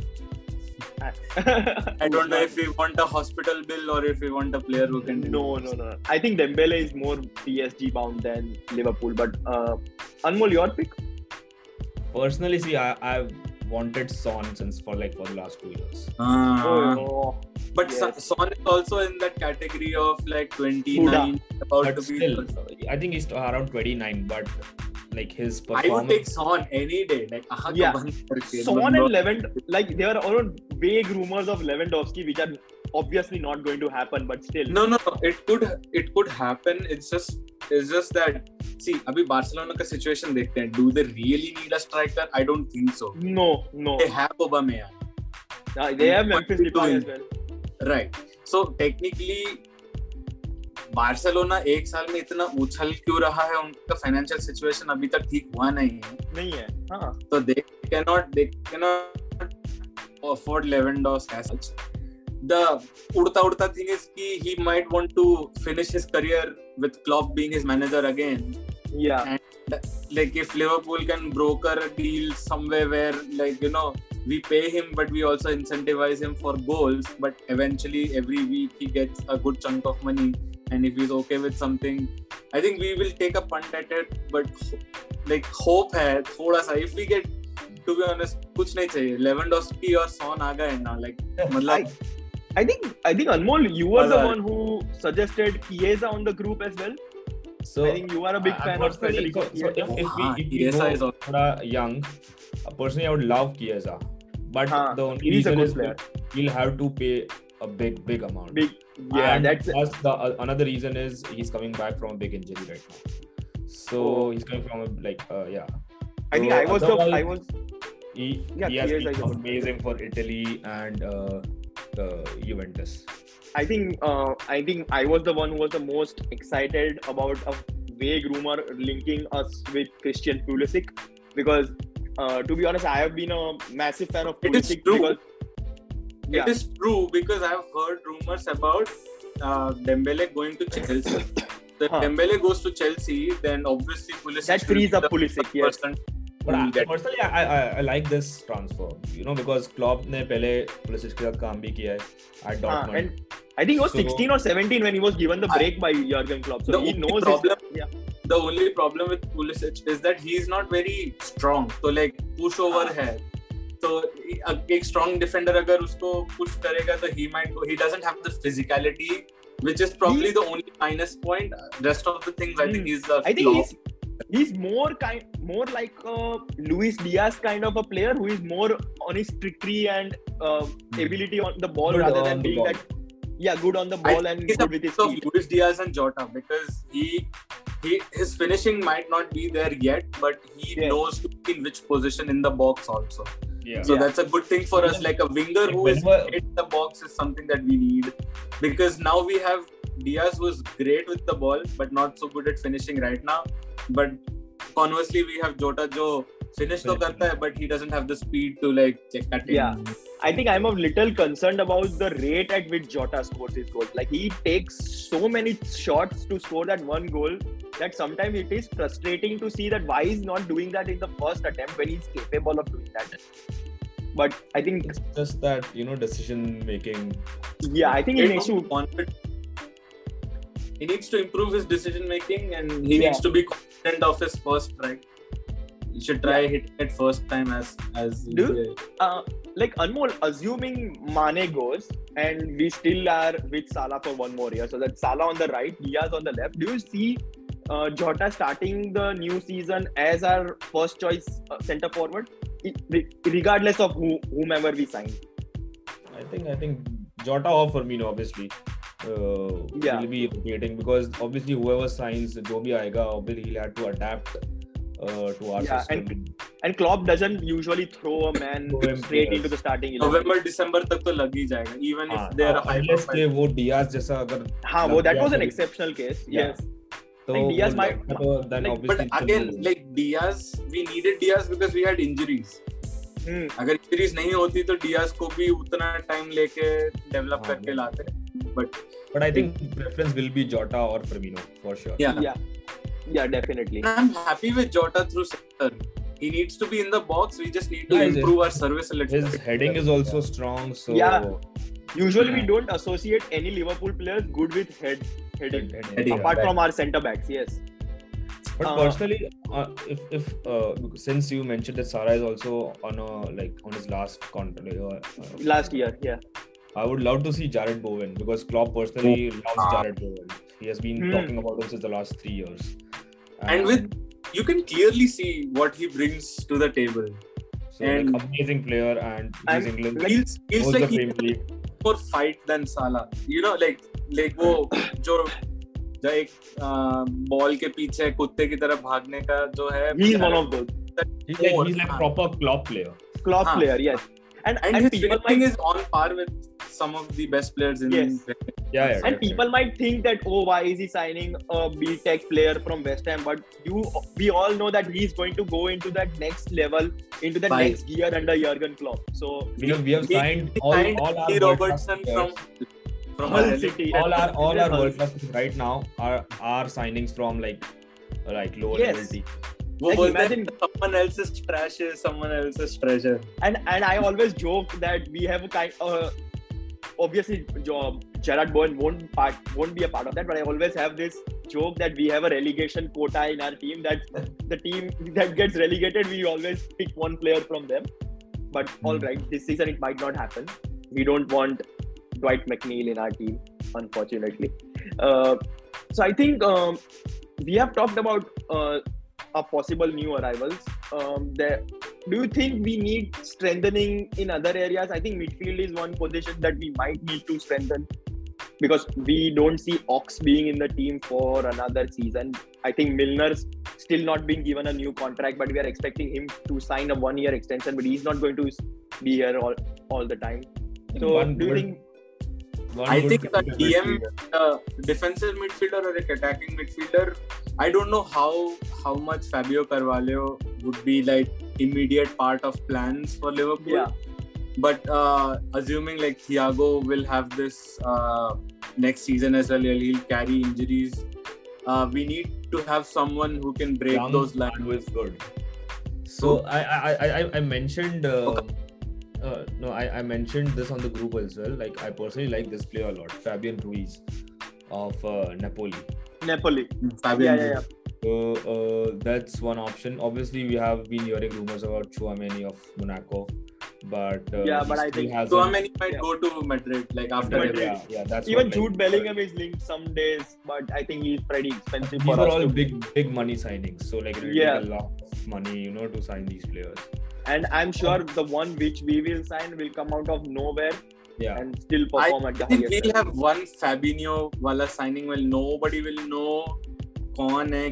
I don't know if we want a hospital bill or if we want a player who can. No. I think Dembele is more PSG bound than Liverpool. But Anmol, your pick? Personally, see, I've wanted Son for the last 2 years. But yes. Son is also in that category of like 29. But still, I think he's around 29. But like his performance. I would take Son any day. Like, Son and Lewandowski. Like there are all vague rumors of Lewandowski which are obviously not going to happen, but still. No. It could happen. It's just that. See, अभी Barcelona का situation देखते हैं. Do they really need a striker? I don't think so. No. They have Aubameyang. They have Memphis Depay as well. Right. So technically, Barcelona एक साल में इतना उछल क्यों रहा है? उनका फाइनेंशियल सिचुएशन अभी तक ठीक हुआ नहीं है. हाँ. So they cannot afford Lewandowski as such. The udta thing is कि he might want to finish his career with Klopp being his manager again. Yeah. And like if Liverpool can broker a deal somewhere where like we pay him but we also incentivize him for goals, but eventually every week he gets a good chunk of money, and if he's okay with something, I think we will take a punt at it. But like hope है थोड़ा सा. If we get, to be honest, कुछ नहीं चाहिए. Lewandowski और Son आ गए ना, like मतलब. I think Anmol, you were the one who suggested Chiesa on the group as well. So I think you are a big fan of Federico Chiesa. So if we go is young, personally I would love Chiesa, but the only reason is he'll have to pay a big amount. And that's another reason is he's coming back from a big injury right now. So he's coming from I think he has been amazing for Italy and Juventus. I think I was the one who was the most excited about a vague rumor linking us with Christian Pulisic, because to be honest, I have been a massive fan of Pulisic. It is true because I have heard rumors about Dembele going to Chelsea. If Dembele goes to Chelsea, then obviously Pulisic that frees up Pulisic. Yes. But personally, I like this transfer, because Klopp ने पहले Pulisic के साथ काम भी किया है at Dortmund. And I think he was 16 or 17 when he was given the break by Jurgen Klopp. So he knows the only problem with Pulisic is that he is not very strong. So like pushover है. So एक strong defender अगर उसको push करेगा तो he doesn't have the physicality, which is probably the only minus point. Rest of the things I think is the flaw. He's more like a Luis Diaz kind of a player who is more on his trickery and ability on the ball rather than being good on the ball and good with his feet. Luis Diaz and Jota, because his finishing might not be there yet, but he knows to be in which position in the box also. Yeah. So that's a good thing for us. Like a winger who is in the box is something that we need, because now we have Diaz, who is great with the ball but not so good at finishing right now. But conversely, we have Jota, जो finish तो करता है, but he doesn't have the speed to like cut in. Yeah, I think I'm a little concerned about the rate at which Jota scores his goals. Like he takes so many shots to score that one goal that sometimes it is frustrating to see that why he's not doing that in the first attempt when he's capable of doing that. But I think it's just that decision making. Yeah, I think he needs to improve his decision making, and he needs to be confident of his first strike. He should try hitting it first time as like Anmol, assuming Mane goes and we still are with Salah for one more year, so that Salah on the right, Diaz on the left, do you see Jota starting the new season as our first choice centre forward, regardless of whomever we sign? I think Jota or Firmino obviously. Will be rotating, because obviously whoever signs जो भी आएगा, obviously he'll have to adapt to our system. And Klopp doesn't usually throw a man straight into the starting 11. November December तक तो लग ही जाएगा, even if they are high unless के वो Diaz जैसा अगर that was an exceptional case. Yes. So like Diaz might then obviously, but again like Diaz, we needed Diaz because we had injuries. अगर injuries नहीं होती तो Diaz को भी उतना टाइम लेके डेवलप करके लाते. But I think preference will be Jota or Firmino for sure. Yeah, definitely. I'm happy with Jota through center. He needs to be in the box. We just need to improve our service a little bit. His heading is also strong. So usually we don't associate any Liverpool players good with heading apart from our centre backs. Yes. But personally, if since you mentioned that Salah is also on his last contract, last year, I would love to see Jared Bowen, because Klopp personally loves Jared Bowen. He has been talking about him since the last 3 years. And you can clearly see what he brings to the table. So amazing player, and he's England. Feels like he more fight than Salah. You know, like वो जो एक ball के पीछे कुत्ते की तरह भागने का जो है. He's one of those. He's like proper Klopp player. Klopp player, yes. And his people finishing is on par with some of the best players in Yeah, and people might think that, oh, why is he signing a B-Tech player from West Ham? But we all know that he's going to go into that next level, into the next gear under Jurgen Klopp. So we have signed all our Robertson from Hull City. All our world class right now are signings from like lower level team. Like imagine someone else's trash is someone else's treasure. And I always joke that we have a kind obviously Gerard Bowen won't be a part of that, but I always have this joke that we have a relegation quota in our team, that the team that gets relegated, we always pick one player from them. But all right, this season it might not happen. We don't want Dwight McNeil in our team, unfortunately. So I think we have talked about a possible new arrivals. Do you think we need strengthening in other areas? I think midfield is one position that we might need to strengthen, because we don't see Ox being in the team for another season. I think Milner's still not been given a new contract, but we are expecting him to sign a 1-year extension, but he's not going to be here all the time. So do you think... I think a DM, defensive midfielder or a attacking midfielder, I don't know how much Fabio Carvalho would be like immediate part of plans for Liverpool. Yeah. But assuming like Thiago will have this next season as well, he'll carry injuries. We need to have someone who can break those lines. Is good. So I mentioned. I mentioned this on the group as well. Like, I personally like this player a lot, Fabian Ruiz of Napoli. Fabian. Yeah. So that's one option. Obviously, we have been hearing rumors about Tchouaméni of Monaco, but but I think Tchouaméni might go to Madrid like after Madrid. Yeah, that's even Jude Bellingham is linked some days, but I think he's pretty expensive. These are all big money signings, so like it will take a lot of money, to sign these players. And I'm sure the one which we will sign will come out of nowhere and still perform at the highest level. We'll have one Fabinho wala signing where nobody will know कौन है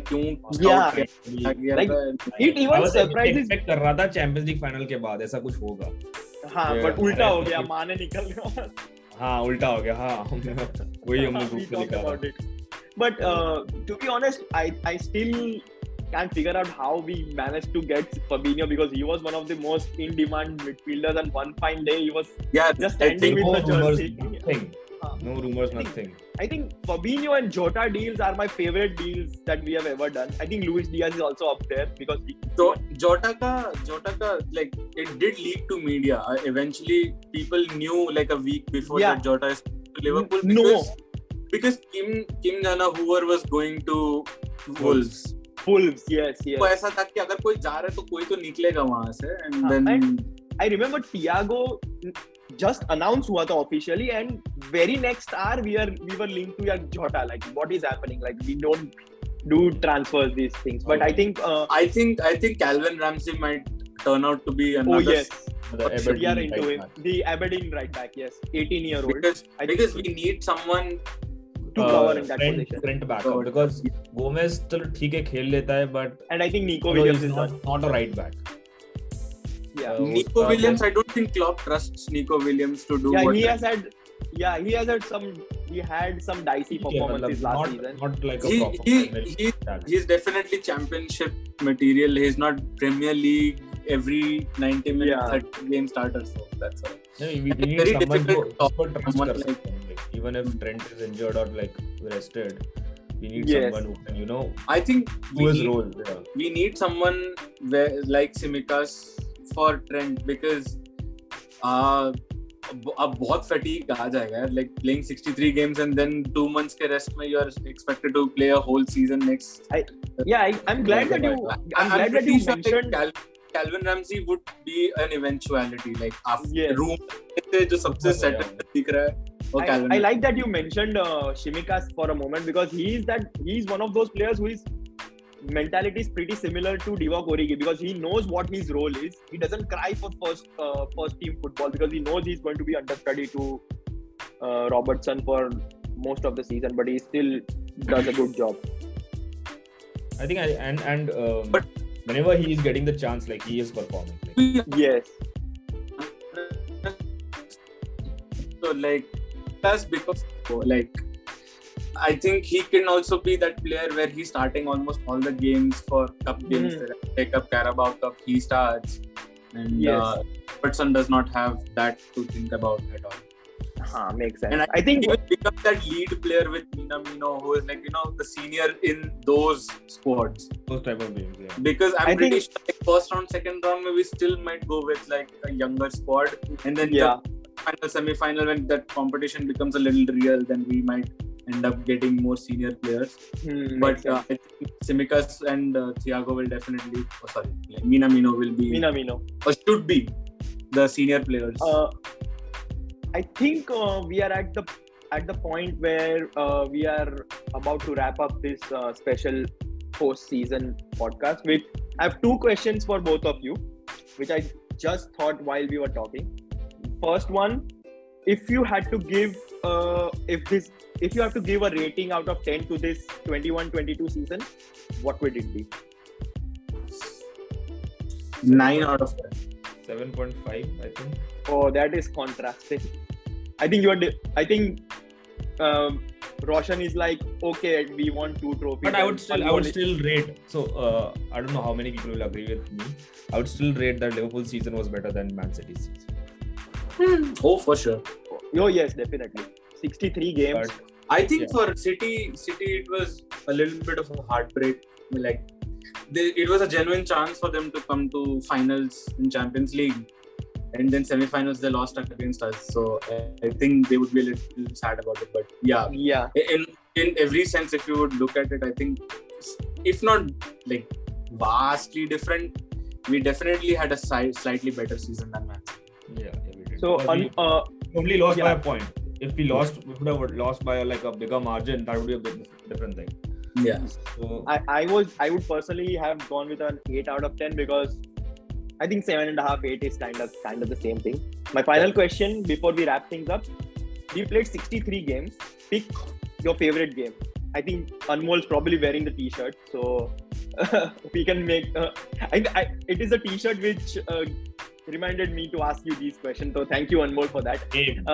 क्यों. Like it even surprises. Expect कर रहा था Champions League final के बाद ऐसा कुछ होगा. हाँ, but उल्टा हो गया, माने निकल गया. हाँ, उल्टा हो गया. हाँ, वही हमने ग्रुप पे लिखा. But to be honest, I still can't figure out how we managed to get Fabinho, because he was one of the most in-demand midfielders, and one fine day he was just standing with the jersey. No rumors, nothing. I think Fabinho and Jota deals are my favorite deals that we have ever done. I think Luis Diaz is also up there, because Jota ka like it did leak to media. Eventually, people knew like a week before that Jota is to Liverpool. Because Kim Jana-Hoover was going to Wolves. Yes. तो ऐसा था कि अगर कोई जा रहा है तो कोई तो निकलेगा वहाँ से. And then I remember Thiago just announced हुआ था officially, and very next hour we were linked to Jota. Like, what is happening? Like, we don't do transfers, these things. But I think Calvin Ramsey might turn out to be another. Oh yes, we are into him. The Aberdeen right back. Yes, 18-year-old. Because we need someone to cover in that position. Front backup, because Gomez चलो ठीक है खेल लेता है, but and I think Nico Williams is not a right back. Yeah, Nico Williams. I don't think Klopp trusts Nico Williams to do. He had some dicey performances last season. Not like a proper. He's definitely championship material. He's not Premier League every 90 minute 30 game starter. So that's all. We need very someone like, even if Trent is injured or like rested, we need someone who can, I think do his role. Yeah. We need someone like Tsimikas for Trent, because अब बहुत fatigue आ जाएगा यार, like playing 63 games and then 2 months के rest में you are expected to play a whole season next. I'm glad that you mentioned Calvin Ramsey would be an eventuality, like after room जो सबसे settled दिख रहा है. I like that you mentioned Tsimikas for a moment, because he's one of those players who is mentality is pretty similar to Divock Origi, because he knows what his role is. He doesn't cry for first team football, because he knows he's going to be understudy to Robertson for most of the season, but he still does a good job. I think but whenever he is getting the chance, like he is performing. Yes. So like that's because like I think he can also be that player where he's starting almost all the games for cup games. Take up Carabao Cup, he starts, and Robertson does not have that to think about at all. Makes sense. And I think he will become that lead player with Minamino, who is like, the senior in those squads. Those type of games, yeah. Because I'm pretty sure like first round, second round, we still might go with like a younger squad. And then the final, semi-final, when that competition becomes a little real, then we might end up getting more senior players. But I think Tsimikas and Thiago will definitely, Minamino will be, or should be, the senior players. I think we are at the point where we are about to wrap up this special post-season podcast. I have two questions for both of you, which I just thought while we were talking. First one, if you had to give if you have to give a rating out of 10 to this 21-22 season, what would it be? 9 out of 10. 7.5, I think. Oh, that is contrasting. I think Roshan is like, okay, we want 2 trophies. But I would still rate. So I don't know how many people will agree with me. I would still rate that Liverpool season was better than Man City's season. Oh, for sure. Oh yes, definitely. 63 games. But I think for City, it was a little bit of a heartbreak. Like it was a genuine chance for them to come to finals in Champions League. And then semi-finals they lost against us, so I think they would be a little sad about it. But yeah. In every sense, if you would look at it, I think if not like vastly different, we definitely had a slightly better season than Man City. Yeah, we did. So we only lost by a point. If we would have lost by like a bigger margin, that would be a bit different thing. Yeah. So I would personally have gone with an 8 out of 10 because I think 7.5, 8 is kind of the same thing. My final question before we wrap things up: we played 63 games. Pick your favorite game. I think Anmol's probably wearing the T-shirt, so we can make. It is a T-shirt which reminded me to ask you these questions. So thank you, Anmol, for that.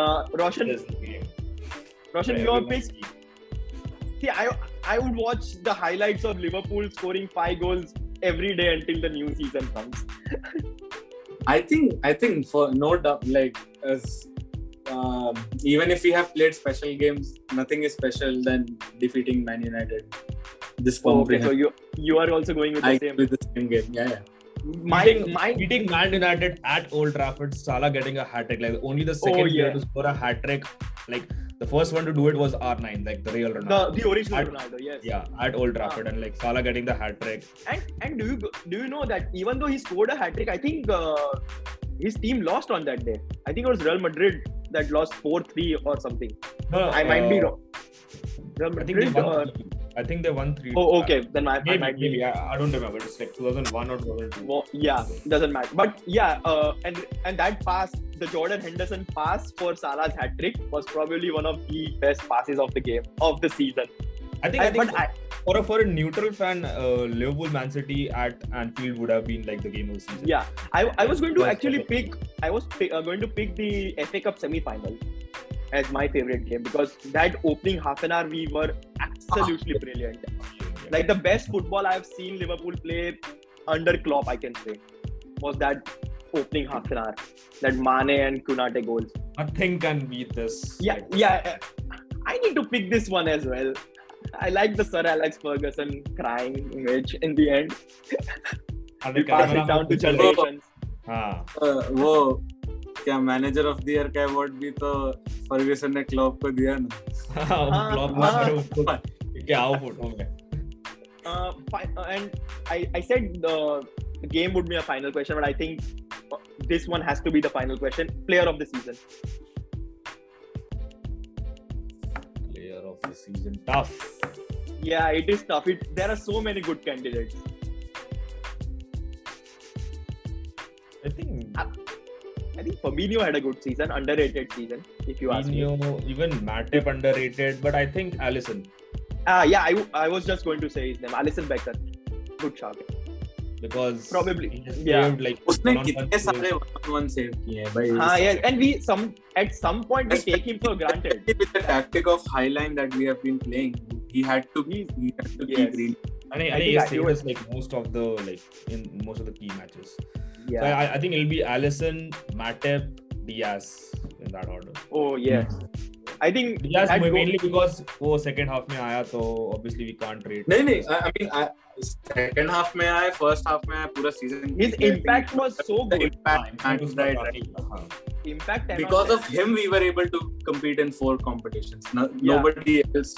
Roshan, your pick. See, I would watch the highlights of Liverpool scoring 5 goals every day until the new season comes. I think for no doubt, like as even if we have played special games, nothing is special than defeating Man United. Okay, so you are also going with the same game. Yeah. Beating Man United at Old Trafford, Salah getting a hat trick, like only the second player to score a hat trick. Like the first one to do it was R9, like the real Ronaldo. The original Ronaldo, yes. Yeah, at Old Trafford, and like Salah getting the hat trick. And do you know that even though he scored a hat trick, I think his team lost on that day. I think it was Real Madrid that lost 4-3 or something. I might be wrong. Real Madrid I think they won 3. Oh, okay. Then I might be. Maybe. I don't remember. It's like 2001 or 2002. Well, yeah, doesn't matter. But yeah, and that pass, the Jordan Henderson pass for Salah's hat trick was probably one of the best passes of the season. I think for a neutral fan, Liverpool Man City at Anfield would have been like the game of the season. Yeah, I was going to actually pick. I was going to pick the FA Cup semi-final as my favorite game because that opening half an hour we were absolutely brilliant. Like the best football I've seen Liverpool play under Klopp, I can say, was that opening half an hour. That Mane and Konate goals. Nothing can beat this. Yeah. I need to pick this one as well. I like the Sir Alex Ferguson crying image in the end. We pass it down to generations. वो क्या manager of the year का award भी तो Fergusson ने Klopp को दिया ना. Klopp क्या आओ फोटो में. And I said the game would be a final question, but I think this one has to be the final question. Player of the season. Player of the season. Tough. Yeah, it is tough. There are so many good candidates. I think I think Fabinho had a good season, underrated season, if you ask me. Even Matip underrated, but I think Alisson. I was just going to say his name, Alisson Becker. Good shout. Because probably saved, like, उसने कितने सारे 1-on-1 save किए हैं भाई. Yeah, and at some point we take him for granted. With the tactic of highline that we have been playing, he had to keep green. And he saved us like most of the key matches. Yeah. So I think it'll be Alisson, Matip, Diaz in that order. Oh yeah. I think Diaz mainly because वो second half में आया तो obviously we can't rate. नहीं I mean second half में आया, first half में आया, पूरा season. His impact was so good. Impact because of him we were able to compete in 4 competitions. Nobody else.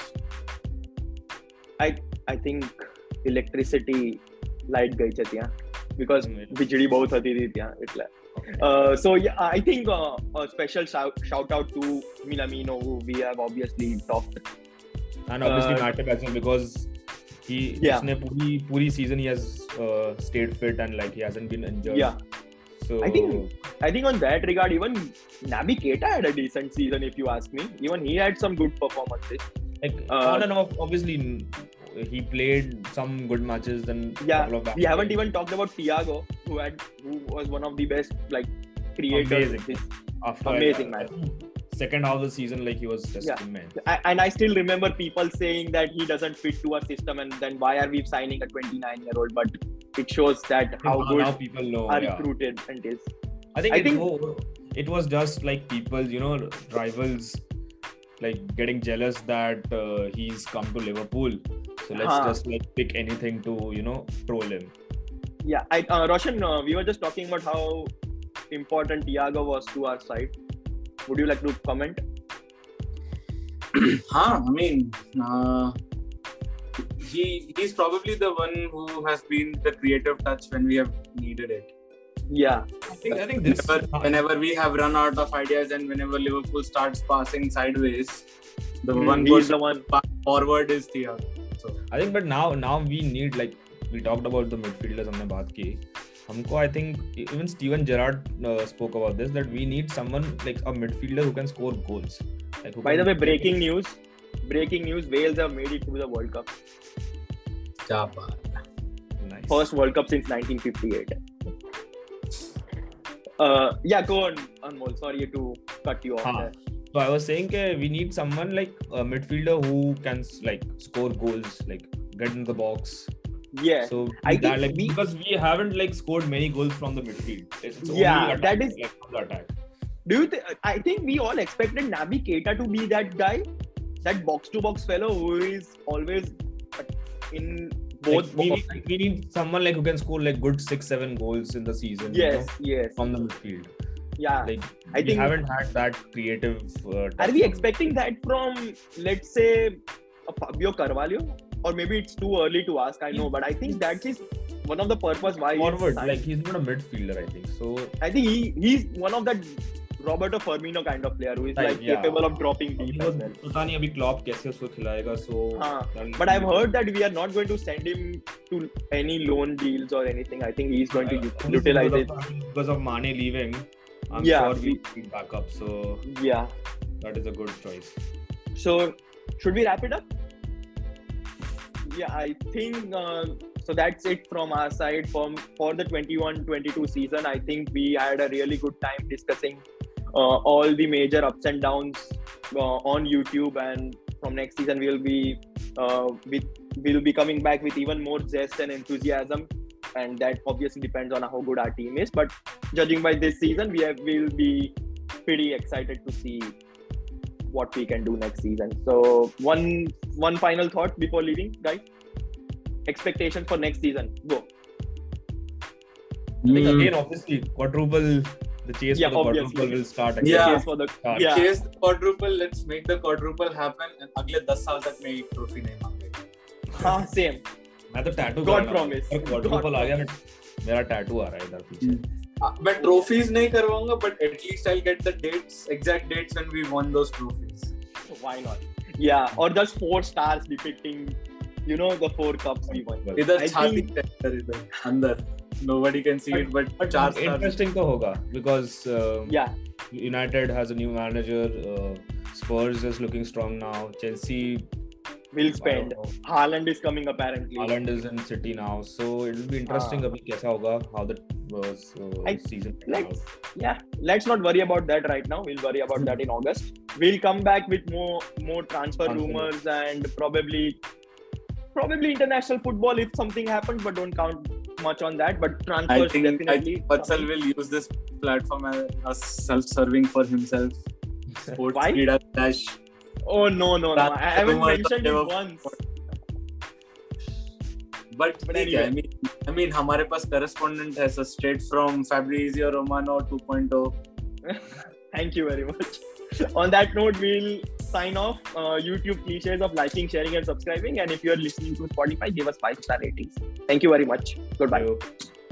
I think electricity light गई थी यहाँ because बिजली बहुत होती थी यहाँ इतला. So yeah, I think a special shout out to Minamino, who we have obviously talked, and obviously Matip as well, because उसने पूरी season he has stayed fit and like he hasn't been injured. Yeah. So I think on that regard, even Naby Keita had a decent season, if you ask me. Even he had some good performances. Like on and off, obviously he played some good matches. Then we haven't even talked about Thiago, who was one of the best creators. Amazing man. Second half of the season, he was just immense. And I still remember people saying that he doesn't fit to our system, and then why are we signing a 29-year-old? But it shows that how good now people know are recruited and is. I think it was just people, rivals, getting jealous that he's come to Liverpool. So let's just pick anything to troll him. Yeah, Roshan, we were just talking about how important Thiago was to our side. Would you like to comment? I mean, he's probably the one who has been the creative touch when we have needed it. Yeah, I think this whenever we have run out of ideas and whenever Liverpool starts passing sideways, the one forward is Thiago. So I think, but now we need, we talked about the midfielders हमने बात की. I think even Steven Gerrard spoke about this, that we need someone like a midfielder who can score goals. By the way, breaking news, Wales have made it to the World Cup. Nice. First World Cup since 1958. Go on, Anmol. Sorry to cut you off there. So I was saying we need someone like a midfielder who can score goals, get in the box. Yeah, so because we haven't scored many goals from the midfield. It's only that is from the attack. Do you I think we all expected Naby Keita to be that guy, that box-to-box fellow who is always in both. We need someone who can score good 6-7 goals in the season. Yes. From the midfield. Yeah, I think we haven't had that creative. Are we expecting that from, let's say, a Fabio Carvalho? Or maybe it's too early to ask, I know, but I think that is one of the purpose why forward. He's not a midfielder, I think. So I think he's one of that Roberto Firmino kind of player who is capable of dropping deep as well. पता नहीं अभी Klopp कैसे उसको खिलाएगा. So but I've heard that we are not going to send him to any loan deals or anything. I think he's going to utilize it because of Mane leaving. I'm sure we'll back up. So that is a good choice. So should we wrap it up? Yeah, I think so. That's it from our side for the 21-22 season. I think we had a really good time discussing all the major ups and downs on YouTube, and from next season we'll be coming back with even more zest and enthusiasm, and that obviously depends on how good our team is. But judging by this season, we'll be pretty excited to see what we can do next season. So one final thought before leaving, guys. Expectations for next season. Go. I think again, obviously, the chase for the quadruple will start again. Chase the quadruple. Let's make the quadruple happen. And अगले 10 साल तक मैं एक trophy नहीं मांगेगा. Same. मैं तो tattoo God promise. Quadruple आ गया, मेरा tattoo आ रहा है इधर पीछे. मैं trophies नहीं करवाऊंगा, but at least I'll get the exact dates when we won those trophies. Why not? Yeah, or just 4 stars depicting, the 4 cups we won. इधर छाती इधर अंदर. nobody can see it, but But 4 stars. interesting to hoga because Yeah, United has a new manager. Spurs is looking strong now. Chelsea will spend. Haaland is coming apparently. Haaland is in City now, so it will be interesting. Abhi kaisa hoga, how the season Let's let's not worry about that right now. We'll worry about that in August. We'll come back with more transfer rumors and probably international football if something happens, but don't count much on that. But transfers I definitely. think Vatsal will use this platform as self-serving for himself. Sports Why? Media Dash. Oh no! I haven't mentioned it once. But anyway. I mean, हमारे पास correspondent है, so straight from Fabrizio Romano 2.0. Thank you very much. On that note, we'll sign off. YouTube cliches of liking, sharing, and subscribing. And if you're listening to Spotify, give us 5-star ratings. Thank you very much. Goodbye. Thank you.